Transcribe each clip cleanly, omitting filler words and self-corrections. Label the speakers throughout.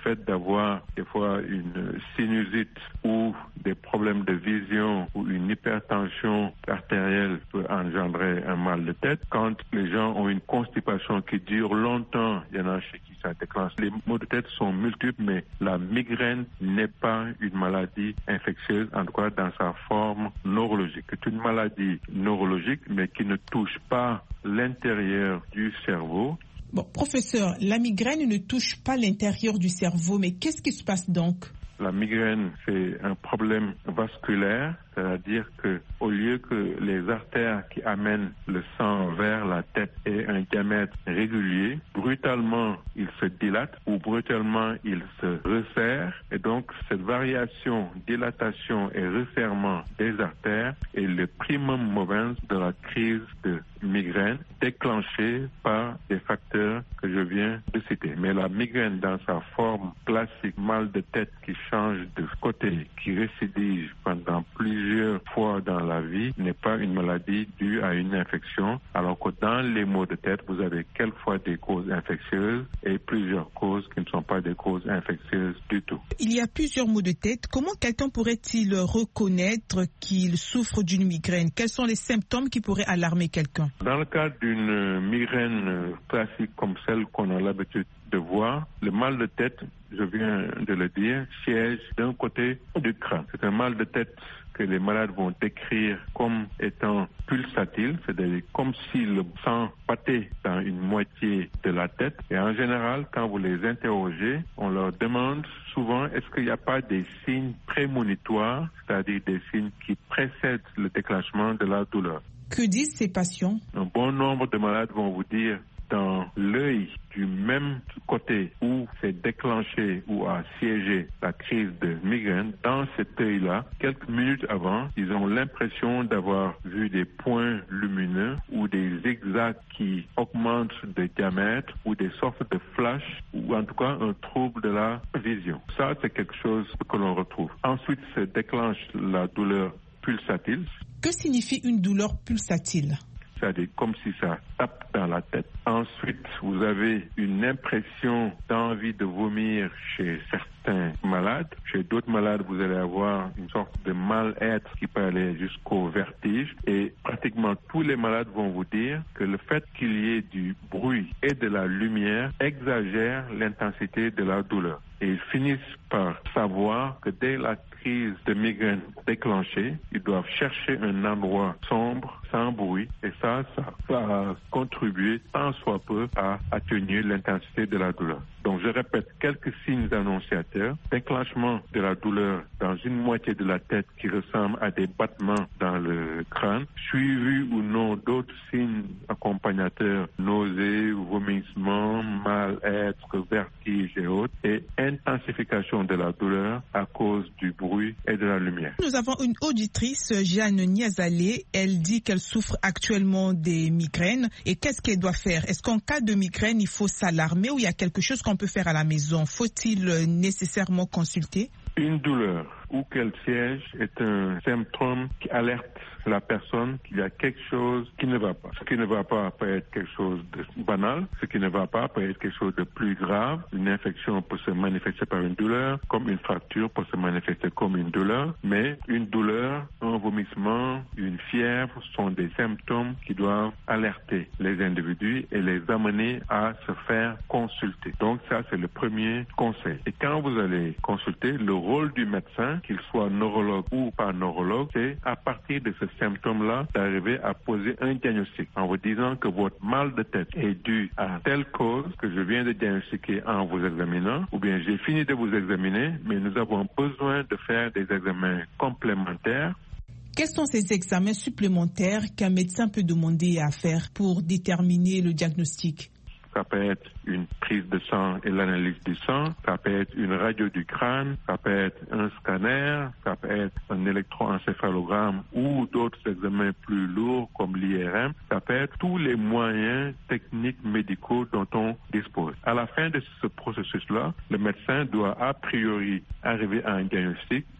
Speaker 1: fait d'avoir des fois une sinusite ou des problèmes de vision ou une hypertension artérielle peut engendrer un mal de tête. Quand les gens ont une constipation qui dure longtemps, il y en a chez qui ça déclenche. Les maux de tête sont multiples, mais la migraine n'est pas une maladie infectieuse, en tout cas dans sa forme neurologique. C'est une maladie neurologique, mais qui ne touche pas l'intérieur du cerveau.
Speaker 2: Bon, professeur, la migraine ne touche pas l'intérieur du cerveau, mais qu'est-ce qui se passe donc?
Speaker 1: La migraine, c'est un problème vasculaire, c'est-à-dire que au lieu que les artères qui amènent le sang vers la tête aient un diamètre régulier, brutalement, ils se dilatent ou brutalement, ils se resserrent. Et donc, cette variation, dilatation et resserrement des artères est le primum movens de la crise de migraine déclenchée par des facteurs que je viens de citer. Mais la migraine dans sa forme classique, mal de tête qui change de côté, qui récidive pendant plusieurs fois dans la vie, n'est pas une maladie due à une infection, alors que dans les maux de tête, vous avez quelquefois des causes infectieuses et plusieurs causes qui ne sont pas des causes infectieuses du tout.
Speaker 2: Il y a plusieurs maux de tête. Comment quelqu'un pourrait-il reconnaître qu'il souffre d'une migraine? Quels sont les symptômes qui pourraient alarmer quelqu'un?
Speaker 1: Dans le cas d'une migraine classique comme celle qu'on a l'habitude de voir, le mal de tête, je viens de le dire, siège d'un côté du crâne. C'est un mal de tête que les malades vont décrire comme étant pulsatile, c'est-à-dire comme si le sang battait dans une moitié de la tête. Et en général, quand vous les interrogez, on leur demande souvent est-ce qu'il n'y a pas des signes prémonitoires, c'est-à-dire des signes qui précèdent le déclenchement de la douleur.
Speaker 2: Que disent ces patients? Un
Speaker 1: bon nombre de malades vont vous dire dans l'œil du même côté où s'est déclenché ou a siégé la crise de migraine, dans cet œil-là, quelques minutes avant, ils ont l'impression d'avoir vu des points lumineux ou des zigzags qui augmentent de diamètre ou des sortes de flashs ou en tout cas un trouble de la vision. Ça, c'est quelque chose que l'on retrouve. Ensuite, se déclenche la douleur pulsatile.
Speaker 2: Que signifie une douleur pulsatile?
Speaker 1: C'est-à-dire comme si ça tape dans la tête. Ensuite, vous avez une impression d'envie de vomir chez certains malades. Chez d'autres malades, vous allez avoir une sorte de mal-être qui peut aller jusqu'au vertige. Et pratiquement tous les malades vont vous dire que le fait qu'il y ait du bruit et de la lumière exagère l'intensité de la douleur. Et ils finissent par savoir que dès la crise de migraine déclenchée, ils doivent chercher un endroit sombre, sans bruit, et ça va contribuer tant soit peu à atténuer l'intensité de la douleur. Donc je répète, quelques signes annonciateurs, déclenchement de la douleur dans une moitié de la tête qui ressemble à des battements dans le crâne, suivi ou non d'autres signes accompagnateurs, nausées, vomissements, mal-être, vertige et autres, et intensification de la douleur à cause du bruit et de la lumière.
Speaker 2: Nous avons une auditrice, Jeanne Niazalé. Elle dit qu'elle souffre actuellement des migraines. Et qu'est-ce qu'elle doit faire? Est-ce qu'en cas de migraine, il faut s'alarmer ou il y a quelque chose qu'on peut faire à la maison? Faut-il nécessairement consulter?
Speaker 1: Une douleur où qu'elle siège est un symptôme qui alerte la personne qu'il y a quelque chose qui ne va pas. Ce qui ne va pas peut être quelque chose de banal, ce qui ne va pas peut être quelque chose de plus grave. Une infection peut se manifester par une douleur, comme une fracture peut se manifester comme une douleur, mais une douleur, un vomissement, une fièvre sont des symptômes qui doivent alerter les individus et les amener à se faire consulter. Donc ça, c'est le premier conseil. Et quand vous allez consulter, le rôle du médecin, qu'il soit neurologue ou pas neurologue, c'est à partir de ce symptôme-là d'arriver à poser un diagnostic en vous disant que votre mal de tête est dû à telle cause que je viens de diagnostiquer en vous examinant, ou bien j'ai fini de vous examiner, mais nous avons besoin de faire des examens complémentaires.
Speaker 2: Quels sont ces examens supplémentaires qu'un médecin peut demander à faire pour déterminer le diagnostic?
Speaker 1: Ça peut être une prise de sang et l'analyse du sang, ça peut être une radio du crâne, ça peut être un scanner, ça peut être un électroencéphalogramme ou d'autres examens plus lourds comme l'IRM. Ça peut être tous les moyens techniques médicaux dont on dispose. À la fin de ce processus-là, le médecin doit a priori arriver à un diagnostic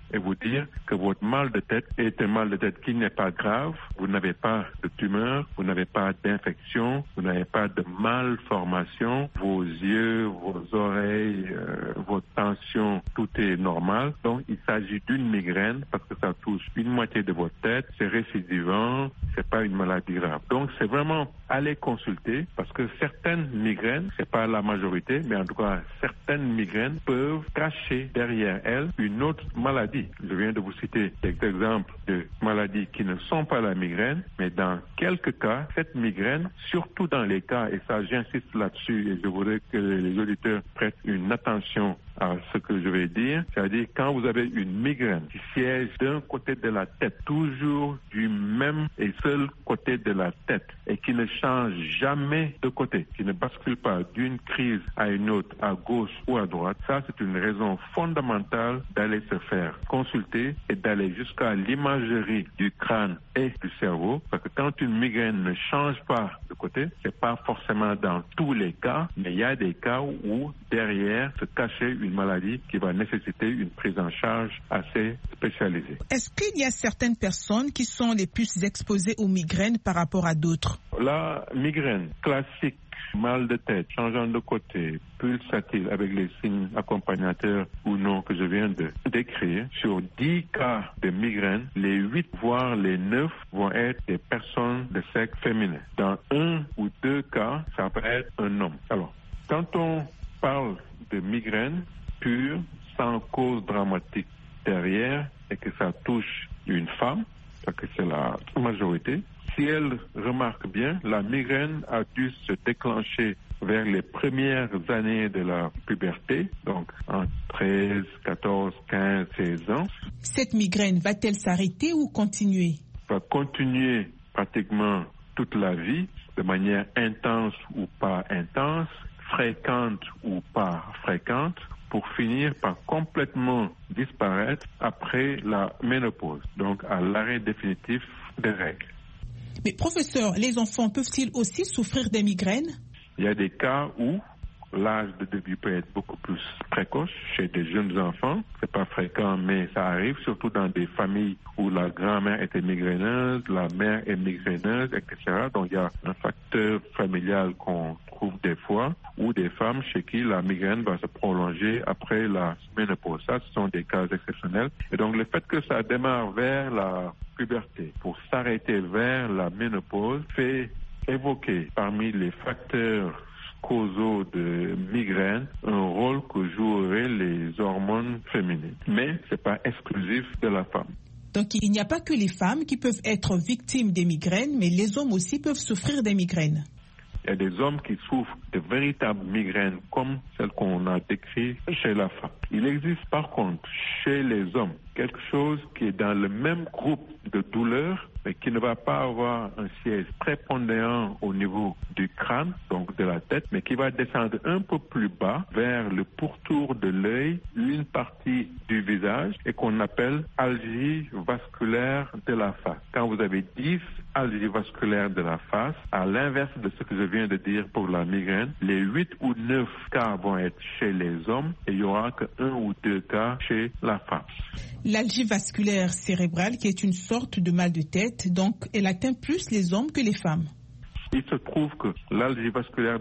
Speaker 1: et vous dire que votre mal de tête est un mal de tête qui n'est pas grave, vous n'avez pas de tumeur, vous n'avez pas d'infection, vous n'avez pas de malformation, vos yeux, vos oreilles, votre tension, tout est normal. Donc il s'agit d'une migraine parce que ça touche une moitié de votre tête, c'est récidivant, c'est pas une maladie grave. Donc c'est vraiment aller consulter parce que certaines migraines, c'est pas la majorité, mais en tout cas certaines migraines peuvent cacher derrière elles une autre maladie. Je viens de vous citer des exemples de maladies qui ne sont pas la migraine, mais dans quelques cas, cette migraine, surtout dans les cas, et ça j'insiste là-dessus et je voudrais que les auditeurs prêtent une attention à ce que je vais dire, c'est-à-dire quand vous avez une migraine qui siège d'un côté de la tête, toujours du même et seul côté de la tête, et qui ne change jamais de côté, qui ne bascule pas d'une crise à une autre, à gauche ou à droite, ça c'est une raison fondamentale d'aller se faire consulter et d'aller jusqu'à l'imagerie du crâne et du cerveau, parce que quand une migraine ne change pas de côté, c'est pas forcément dans tous les cas, mais il y a des cas où derrière se cachait une maladie qui va nécessiter une prise en charge assez spécialisée.
Speaker 2: Est-ce qu'il y a certaines personnes qui sont les plus exposées aux migraines par rapport à d'autres?
Speaker 1: La migraine classique, mal de tête, changeant de côté, pulsatile avec les signes accompagnateurs ou non que je viens de décrire, sur 10 cas de migraine, les 8 voire les 9 vont être des personnes de sexe féminin. Dans 1 ou 2 cas, ça peut être un homme. Alors, quand on parle de migraine pure, sans cause dramatique derrière, et que ça touche une femme, parce que c'est la majorité, si elle remarque bien, la migraine a dû se déclencher vers les premières années de la puberté, donc en 13, 14, 15, 16 ans.
Speaker 2: Cette migraine va-t-elle s'arrêter ou continuer?
Speaker 1: Va continuer pratiquement toute la vie, de manière intense ou pas intense, fréquente ou pas fréquente, pour finir par complètement disparaître après la ménopause, donc à l'arrêt définitif des règles.
Speaker 2: Mais professeur, les enfants peuvent-ils aussi souffrir des migraines?
Speaker 1: Il y a des cas où l'âge de début peut être beaucoup plus précoce chez des jeunes enfants. C'est pas fréquent, mais ça arrive, surtout dans des familles où la grand-mère était migraineuse, la mère est migraineuse, etc. Donc il y a un facteur familial qu'on trouve des fois, ou des femmes chez qui la migraine va se prolonger après la ménopause. Ça, ce sont des cas exceptionnels. Et donc le fait que ça démarre vers la puberté pour s'arrêter vers la ménopause fait évoquer parmi les facteurs causaux de migraine un rôle que joueraient les hormones féminines. Mais c'est pas exclusif de la femme.
Speaker 2: Donc il n'y a pas que les femmes qui peuvent être victimes des migraines, mais les hommes aussi peuvent souffrir des migraines.
Speaker 1: Il y a des hommes qui souffrent de véritables migraines comme celles qu'on a décrites chez la femme. Il existe par contre chez les hommes quelque chose qui est dans le même groupe de douleurs, mais qui ne va pas avoir un siège prépondérant au niveau du crâne, donc de la tête, mais qui va descendre un peu plus bas vers le pourtour de l'œil, une partie du visage, et qu'on appelle algie vasculaire de la face. Quand vous avez 10 algies vasculaires de la face, à l'inverse de ce que je viens de dire pour la migraine, les 8 ou 9 cas vont être chez les hommes et il n'y aura que 1 ou 2 cas chez la femme.
Speaker 2: L'algie vasculaire cérébrale, qui est une sorte de mal de tête, donc elle atteint plus les hommes que les femmes.
Speaker 1: Il se trouve que l'algie vasculaire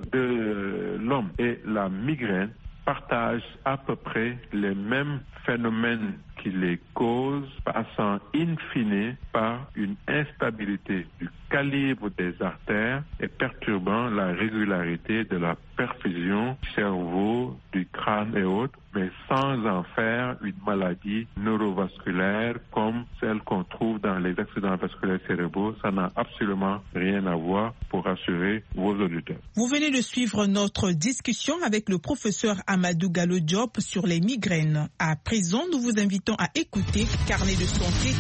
Speaker 1: de l'homme et la migraine partagent à peu près les mêmes phénomènes qui les causent, passant in fine par une instabilité du calibre des artères et perturbant la régularité de la perfusion du cerveau, du crâne et autres, mais sans en faire une maladie neurovasculaire comme celle qu'on trouve dans les accidents vasculaires cérébraux. Ça n'a absolument rien à voir, pour rassurer vos auditeurs.
Speaker 2: Vous venez de suivre notre discussion avec le professeur Amadou Gallo Diop sur les migraines. À présent, nous vous invitons à écouter Carnet de santé.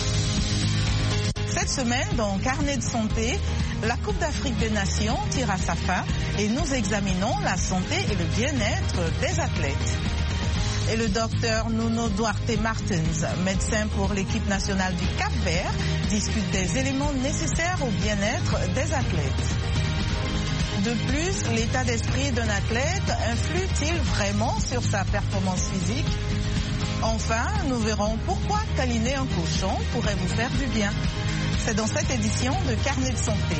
Speaker 3: Cette semaine, dans Carnet de santé, la Coupe d'Afrique des Nations tire à sa fin et nous examinons la santé et le bien-être des athlètes. Et le docteur Nuno Duarte Martins, médecin pour l'équipe nationale du Cap-Vert, discute des éléments nécessaires au bien-être des athlètes. De plus, l'état d'esprit d'un athlète influe-t-il vraiment sur sa performance physique ? Enfin, nous verrons pourquoi câliner un cochon pourrait vous faire du bien. C'est dans cette édition de Carnet de santé.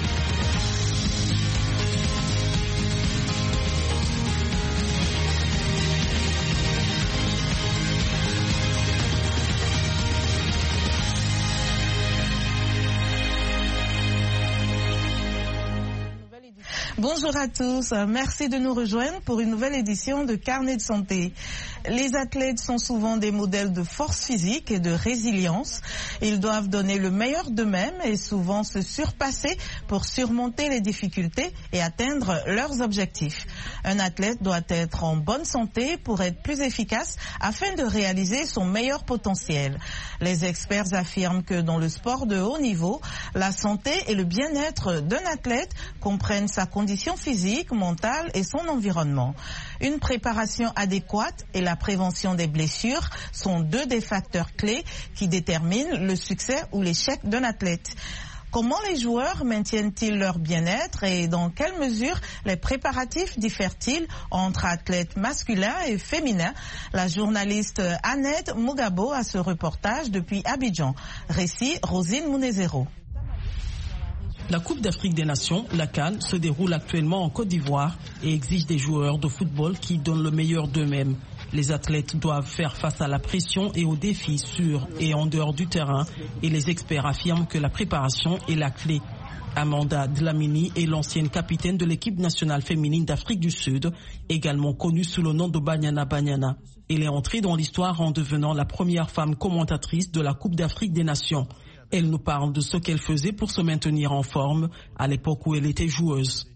Speaker 3: Bonjour à tous, merci de nous rejoindre pour une nouvelle édition de Carnet de santé. Les athlètes sont souvent des modèles de force physique et de résilience. Ils doivent donner le meilleur d'eux-mêmes et souvent se surpasser pour surmonter les difficultés et atteindre leurs objectifs. Un athlète doit être en bonne santé pour être plus efficace afin de réaliser son meilleur potentiel. Les experts affirment que dans le sport de haut niveau, la santé et le bien-être d'un athlète comprennent sa condition physique, mentale et son environnement. Une préparation adéquate et la prévention des blessures sont deux des facteurs clés qui déterminent le succès ou l'échec d'un athlète. Comment les joueurs maintiennent-ils leur bien-être et dans quelle mesure les préparatifs diffèrent-ils entre athlètes masculins et féminins? La journaliste Annette Mugabo a ce reportage depuis Abidjan. Récit Rosine Mounezero.
Speaker 4: La Coupe d'Afrique des Nations, la CAN, se déroule actuellement en Côte d'Ivoire et exige des joueurs de football qui donnent le meilleur d'eux-mêmes. Les athlètes doivent faire face à la pression et aux défis sur et en dehors du terrain et les experts affirment que la préparation est la clé. Amanda Dlamini est l'ancienne capitaine de l'équipe nationale féminine d'Afrique du Sud, également connue sous le nom de Banyana Banyana. Elle est entrée dans l'histoire en devenant la première femme commentatrice de la Coupe d'Afrique des Nations. Elle nous parle de ce qu'elle faisait pour se maintenir en forme à l'époque où elle était joueuse.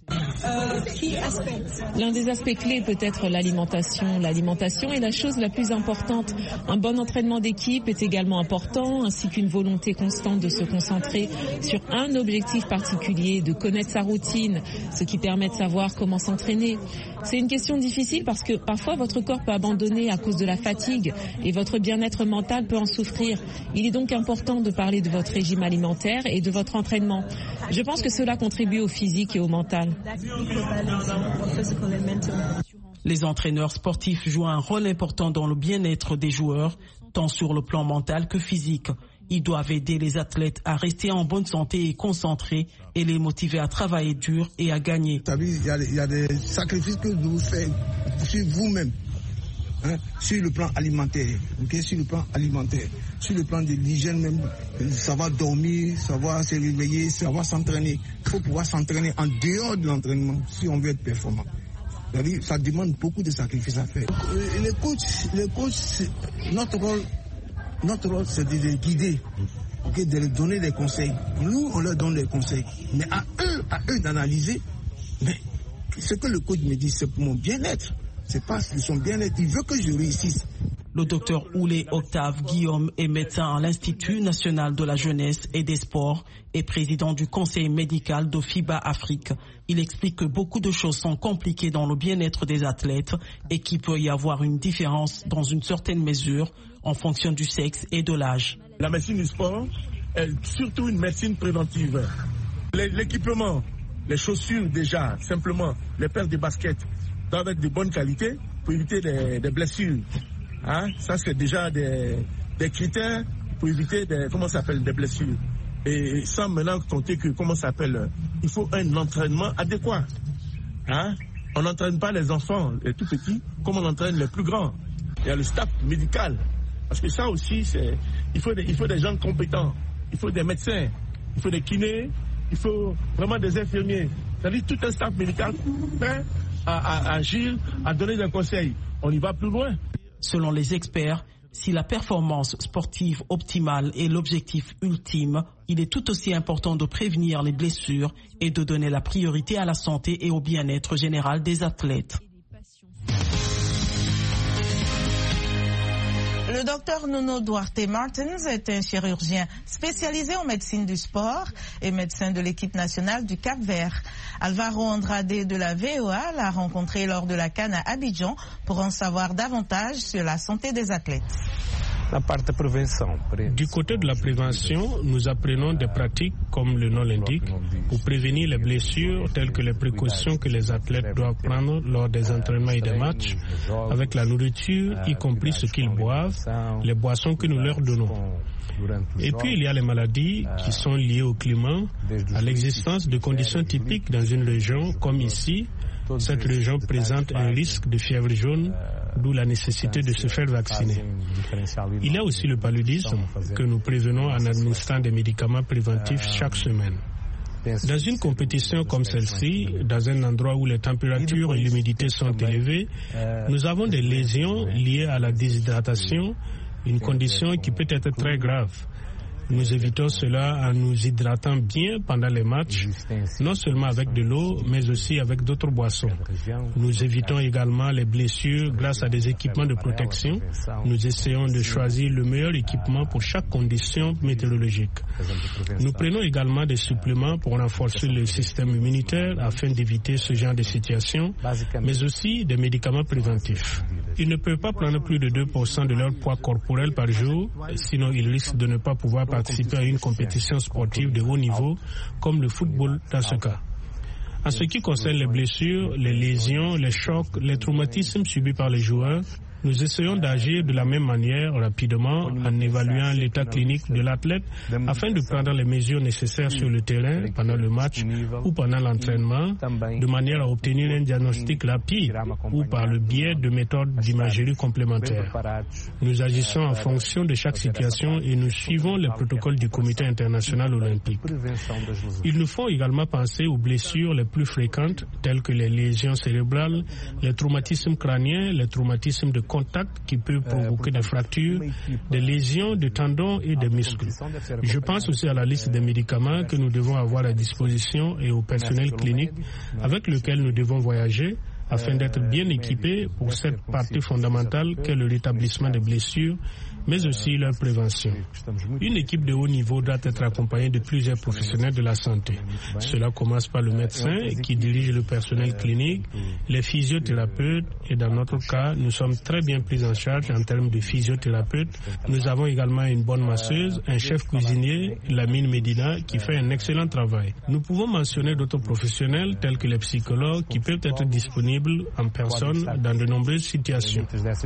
Speaker 5: L'un des aspects clés peut être l'alimentation. L'alimentation est la chose la plus importante. Un bon entraînement d'équipe est également important, ainsi qu'une volonté constante de se concentrer sur un objectif particulier, de connaître sa routine, ce qui permet de savoir comment s'entraîner. C'est une question difficile parce que parfois votre corps peut abandonner à cause de la fatigue et votre bien-être mental peut en souffrir. Il est donc important de parler de votre régime alimentaire et de votre entraînement. Je pense que cela contribue au physique et au mental.
Speaker 4: Les entraîneurs sportifs jouent un rôle important dans le bien-être des joueurs, tant sur le plan mental que physique. Ils doivent aider les athlètes à rester en bonne santé et concentrés et les motiver à travailler dur et à gagner.
Speaker 6: Il y a des sacrifices que vous faites sur vous-même, sur le plan alimentaire, sur le plan alimentaire, sur le plan de l'hygiène même, savoir dormir, savoir se réveiller, savoir s'entraîner. Il faut pouvoir s'entraîner en dehors de l'entraînement si on veut être performant. Ça demande beaucoup de sacrifices à faire. Les coachs, notre rôle, c'est de les guider, de leur donner des conseils. Nous, on leur donne des conseils. Mais à eux d'analyser. Mais ce que le coach me dit, c'est pour mon bien-être. C'est pas pour son bien-être. Il veut que je réussisse.
Speaker 4: Le docteur Oulé Octave Guillaume est médecin à l'Institut national de la jeunesse et des sports et président du conseil médical de FIBA Afrique. Il explique que beaucoup de choses sont compliquées dans le bien-être des athlètes et qu'il peut y avoir une différence dans une certaine mesure en fonction du sexe et de l'âge.
Speaker 7: La médecine du sport est surtout une médecine préventive. L'équipement, les chaussures déjà, simplement, les paires de baskets doivent être de bonne qualité pour éviter des blessures. Ça, c'est déjà des critères pour éviter des blessures. Et sans maintenant compter que, il faut un entraînement adéquat. On n'entraîne pas les enfants, les tout petits, comme on entraîne les plus grands. Il y a le staff médical. Parce que ça aussi, il faut des gens compétents. Il faut des médecins, il faut des kinés, il faut vraiment des infirmiers. C'est-à-dire tout un staff médical prêt à agir, à donner des conseils. On y va plus loin.
Speaker 4: Selon les experts, si la performance sportive optimale est l'objectif ultime, il est tout aussi important de prévenir les blessures et de donner la priorité à la santé et au bien-être général des athlètes.
Speaker 3: Le docteur Nuno Duarte Martins est un chirurgien spécialisé en médecine du sport et médecin de l'équipe nationale du Cap-Vert. Alvaro Andrade de la VOA l'a rencontré lors de la CAN à Abidjan pour en savoir davantage sur la santé des athlètes.
Speaker 8: Du côté de la prévention, nous apprenons des pratiques, comme le nom l'indique, pour prévenir les blessures, telles que les précautions que les athlètes doivent prendre lors des entraînements et des matchs, avec la nourriture, y compris ce qu'ils boivent, les boissons que nous leur donnons. Et puis il y a les maladies qui sont liées au climat, à l'existence de conditions typiques dans une région comme ici. Cette région présente un risque de fièvre jaune, d'où la nécessité de se faire vacciner. Il y a aussi le paludisme que nous prévenons en administrant des médicaments préventifs chaque semaine. Dans une compétition comme celle-ci, dans un endroit où les températures et l'humidité sont élevées, nous avons des lésions liées à la déshydratation, une condition qui peut être très grave. Nous évitons cela en nous hydratant bien pendant les matchs, non seulement avec de l'eau, mais aussi avec d'autres boissons. Nous évitons également les blessures grâce à des équipements de protection. Nous essayons de choisir le meilleur équipement pour chaque condition météorologique. Nous prenons également des suppléments pour renforcer le système immunitaire afin d'éviter ce genre de situation, mais aussi des médicaments préventifs. Ils ne peuvent pas prendre plus de 2% de leur poids corporel par jour, sinon ils risquent de ne pas pouvoir participer à une compétition sportive de haut niveau, comme le football dans ce cas. En ce qui concerne les blessures, les lésions, les chocs, les traumatismes subis par les joueurs, nous essayons d'agir de la même manière rapidement en évaluant l'état clinique de l'athlète afin de prendre les mesures nécessaires sur le terrain pendant le match ou pendant l'entraînement de manière à obtenir un diagnostic rapide ou par le biais de méthodes d'imagerie complémentaires. Nous agissons en fonction de chaque situation et nous suivons les protocoles du Comité international olympique. Il nous faut également penser aux blessures les plus fréquentes telles que les lésions cérébrales, les traumatismes crâniens, les traumatismes de contact qui peuvent provoquer des fractures, des lésions de tendons et des muscles. Je pense aussi à la liste des médicaments que nous devons avoir à disposition et au personnel clinique avec lequel nous devons voyager afin d'être bien équipés pour cette partie fondamentale qu'est le rétablissement des blessures, mais aussi leur prévention. Une équipe de haut niveau doit être accompagnée de plusieurs professionnels de la santé. Cela commence par le médecin qui dirige le personnel clinique, les physiothérapeutes, et dans notre cas, nous sommes très bien pris en charge en termes de physiothérapeutes. Nous avons également une bonne masseuse, un chef cuisinier, Lamine Medina, qui fait un excellent travail. Nous pouvons mentionner d'autres professionnels tels que les psychologues qui peuvent être disponibles en personne dans de nombreuses situations.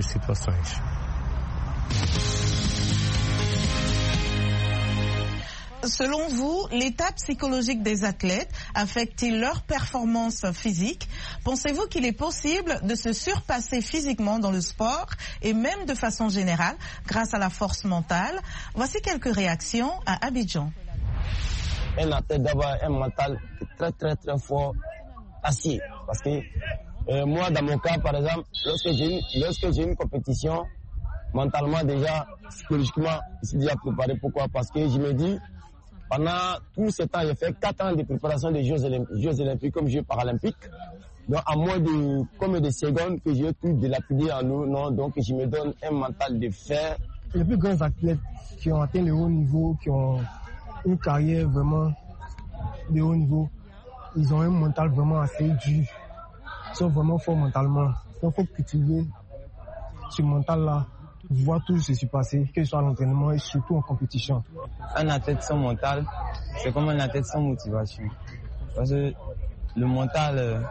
Speaker 3: Selon vous, l'état psychologique des athlètes affecte-t-il leur performance physique? Pensez-vous qu'il est possible de se surpasser physiquement dans le sport et même de façon générale grâce à la force mentale? Voici quelques réactions à Abidjan.
Speaker 9: Un athlète doit avoir un mental très très très fort, assis. Parce que moi, dans mon cas, par exemple, lorsque j'ai une compétition, mentalement déjà, psychologiquement, je suis déjà préparé. Pourquoi? Parce que je me dis, pendant tout ce temps, j'ai fait 4 ans de préparation des Jeux olympiques comme Jeux paralympiques. Donc, à moins de combien de secondes que j'ai tout dilapidé en eau, non, donc je me donne un mental de fer.
Speaker 10: Les plus grands athlètes qui ont atteint le haut niveau, qui ont une carrière vraiment de haut niveau, ils ont un mental vraiment assez dur. Ils sont vraiment forts mentalement. Donc, il faut cultiver ce mental-là, voir tout ce qui s'est passé, que ce soit à l'entraînement et surtout en compétition.
Speaker 11: Un athlète sans mental, c'est comme un athlète sans motivation. Parce que le mental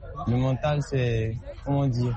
Speaker 11: c'est, comment dire,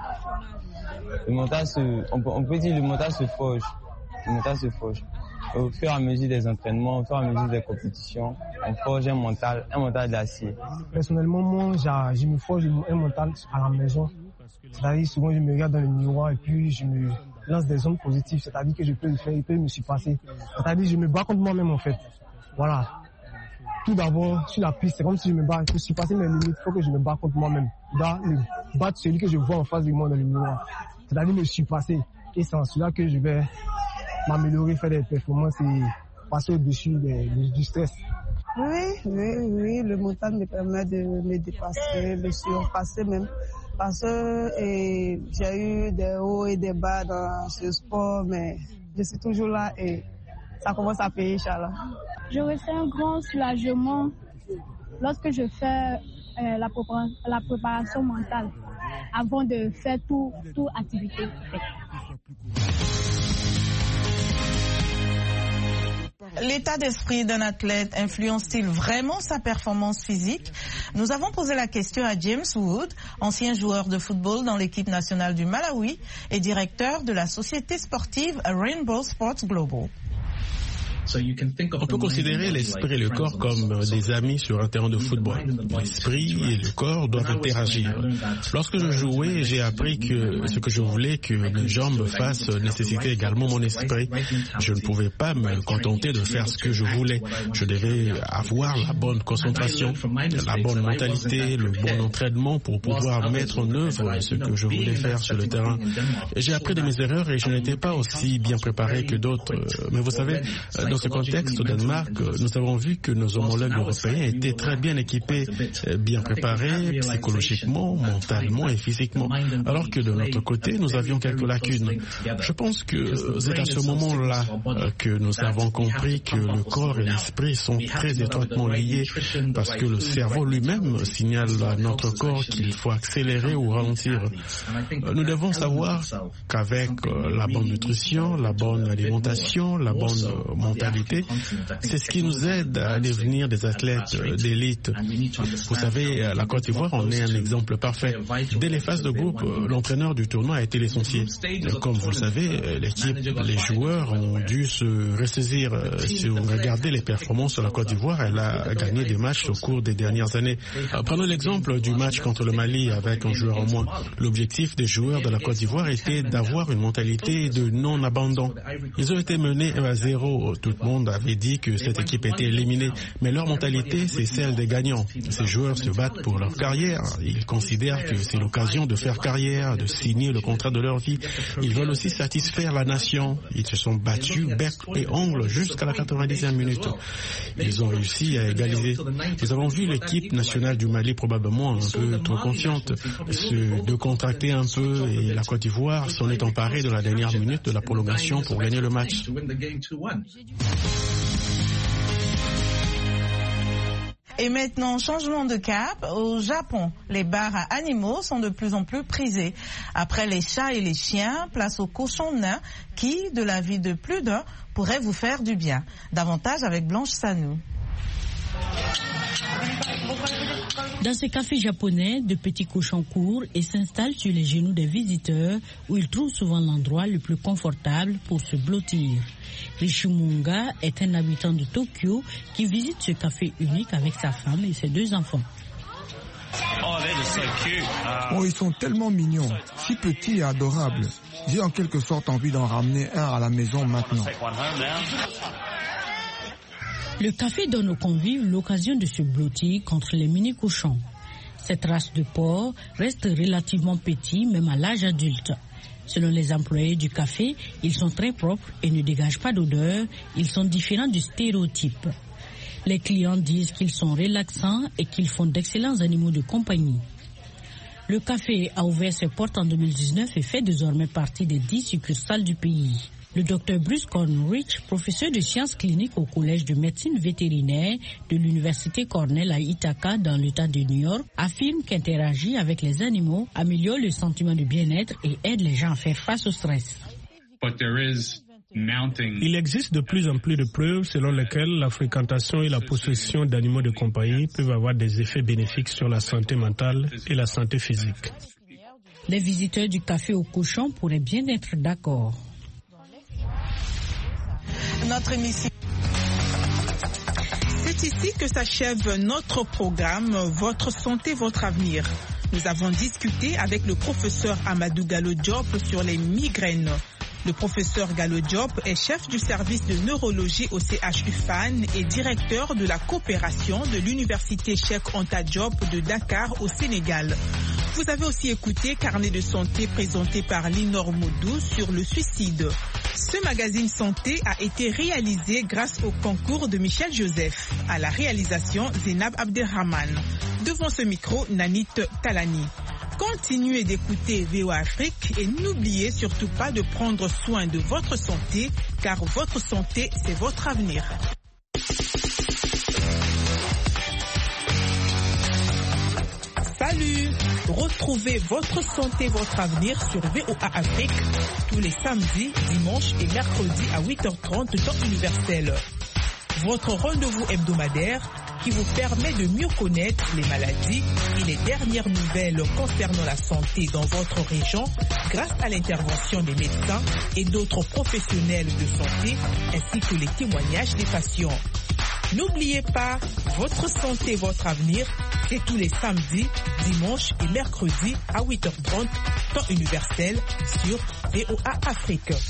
Speaker 11: on peut dire le mental se forge. Le mental se forge. Au fur et à mesure des entraînements, au fur et à mesure des compétitions, on forge un mental d'acier.
Speaker 10: Personnellement, moi, je me forge un mental à la maison. C'est-à-dire, souvent, je me regarde dans le miroir et puis je me lance des ondes positives. C'est-à-dire que je peux le faire, il peut me surpasser. C'est-à-dire, je me bats contre moi-même, en fait. Voilà. Tout d'abord, sur la piste, c'est comme si je me bats. Pour surpasser mes limites, il faut que je me bats contre moi-même. Je dois battre celui que je vois en face de moi dans le miroir. C'est-à-dire me surpasser. Et c'est en cela que je vais m'améliorer, faire des performances et passer au-dessus du stress.
Speaker 12: Oui, le mental me permet de me dépasser, de surpasser même. Parce que j'ai eu des hauts et des bas dans ce sport, mais je suis toujours là et ça commence à payer, Inch'Allah.
Speaker 13: Je ressens un grand soulagement lorsque je fais la préparation mentale avant de faire toute activité.
Speaker 3: L'état d'esprit d'un athlète influence-t-il vraiment sa performance physique? Nous avons posé la question à James Wood, ancien joueur de football dans l'équipe nationale du Malawi et directeur de la société sportive Rainbow Sports Global.
Speaker 14: On peut considérer l'esprit et le corps comme des amis sur un terrain de football. L'esprit et le corps doivent interagir. Lorsque je jouais, j'ai appris que ce que je voulais que mes jambes fassent nécessitait également mon esprit. Je ne pouvais pas me contenter de faire ce que je voulais. Je devais avoir la bonne concentration, la bonne mentalité, le bon entraînement pour pouvoir mettre en œuvre ce que je voulais faire sur le terrain. J'ai appris de mes erreurs et je n'étais pas aussi bien préparé que d'autres. Mais vous savez, dans ce contexte au Danemark, nous avons vu que nos homologues européens étaient très bien équipés, bien préparés psychologiquement, mentalement et physiquement, alors que de notre côté, nous avions quelques lacunes. Je pense que c'est à ce moment-là que nous avons compris que le corps et l'esprit sont très étroitement liés, parce que le cerveau lui-même signale à notre corps qu'il faut accélérer ou ralentir. Nous devons savoir qu'avec la bonne nutrition, la bonne alimentation, la bonne mentalité, c'est ce qui nous aide à devenir des athlètes d'élite. Vous savez, la Côte d'Ivoire, on est un exemple parfait. Dès les phases de groupe, l'entraîneur du tournoi a été l'essentiel. Comme vous le savez, l'équipe, les joueurs ont dû se ressaisir. Si vous regardez les performances de la Côte d'Ivoire, elle a gagné des matchs au cours des dernières années. Prenons l'exemple du match contre le Mali avec un joueur en moins. L'objectif des joueurs de la Côte d'Ivoire était d'avoir une mentalité de non-abandon. Ils ont été menés à 0. Tout le monde avait dit que cette équipe était éliminée, mais leur mentalité, c'est celle des gagnants. Ces joueurs se battent pour leur carrière. Ils considèrent que c'est l'occasion de faire carrière, de signer le contrat de leur vie. Ils veulent aussi satisfaire la nation. Ils se sont battus bec et ongle jusqu'à la 90e minute. Ils ont réussi à égaliser. Nous avons vu l'équipe nationale du Mali probablement un peu trop confiante, se décontracter un peu, et la Côte d'Ivoire s'en est emparée de la dernière minute de la prolongation pour gagner le match.
Speaker 3: Et maintenant, changement de cap. Au Japon, les bars à animaux sont de plus en plus prisés. Après les chats et les chiens, place aux cochons nains qui, de la vie de plus d'un, pourraient vous faire du bien. Davantage avec Blanche Sanou.
Speaker 15: Dans ce café japonais, de petits cochons courent et s'installent sur les genoux des visiteurs où ils trouvent souvent l'endroit le plus confortable pour se blottir. Rishimunga est un habitant de Tokyo qui visite ce café unique avec sa femme et ses 2 enfants.
Speaker 6: Oh, ils sont tellement mignons, si petits et adorables. J'ai en quelque sorte envie d'en ramener un à la maison maintenant.
Speaker 15: Le café donne aux convives l'occasion de se blottir contre les mini-cochons. Cette race de porc reste relativement petit, même à l'âge adulte. Selon les employés du café, ils sont très propres et ne dégagent pas d'odeur. Ils sont différents du stéréotype. Les clients disent qu'ils sont relaxants et qu'ils font d'excellents animaux de compagnie. Le café a ouvert ses portes en 2019 et fait désormais partie des 10 succursales du pays. Le Dr Bruce Cornrich, professeur de sciences cliniques au collège de médecine vétérinaire de l'université Cornell à Ithaca dans l'État de New York, affirme qu'interagir avec les animaux améliore le sentiment de bien-être et aide les gens à faire face au stress.
Speaker 8: Il existe de plus en plus de preuves selon lesquelles la fréquentation et la possession d'animaux de compagnie peuvent avoir des effets bénéfiques sur la santé mentale et la santé physique.
Speaker 15: Les visiteurs du café aux cochons pourraient bien être d'accord.
Speaker 3: Notre émission.
Speaker 2: C'est ici que s'achève notre programme Votre santé, votre avenir. Nous avons discuté avec le professeur Amadou Gallo Diop sur les migraines. Le professeur Gallo Diop est chef du service de neurologie au CHU Fann et directeur de la coopération de l'université Cheikh Anta Diop de Dakar au Sénégal. Vous avez aussi écouté Carnet de santé présenté par Linor Moudou sur le suicide. Ce magazine santé a été réalisé grâce au concours de Michel Joseph. À la réalisation, Zénab Abderrahman. Devant ce micro, Nanit Talani. Continuez d'écouter VOA Afrique et n'oubliez surtout pas de prendre soin de votre santé, car votre santé, c'est votre avenir. Salut! Retrouvez Votre santé, votre avenir sur VOA Afrique tous les samedis, dimanches et mercredis à 8h30 temps universel. votre rendez-vous hebdomadaire qui vous permet de mieux connaître les maladies et les dernières nouvelles concernant la santé dans votre région grâce à l'intervention des médecins et d'autres professionnels de santé ainsi que les témoignages des patients. N'oubliez pas, votre santé, votre avenir, c'est tous les samedis, dimanches et mercredis à 8h30, temps universel sur VOA Afrique.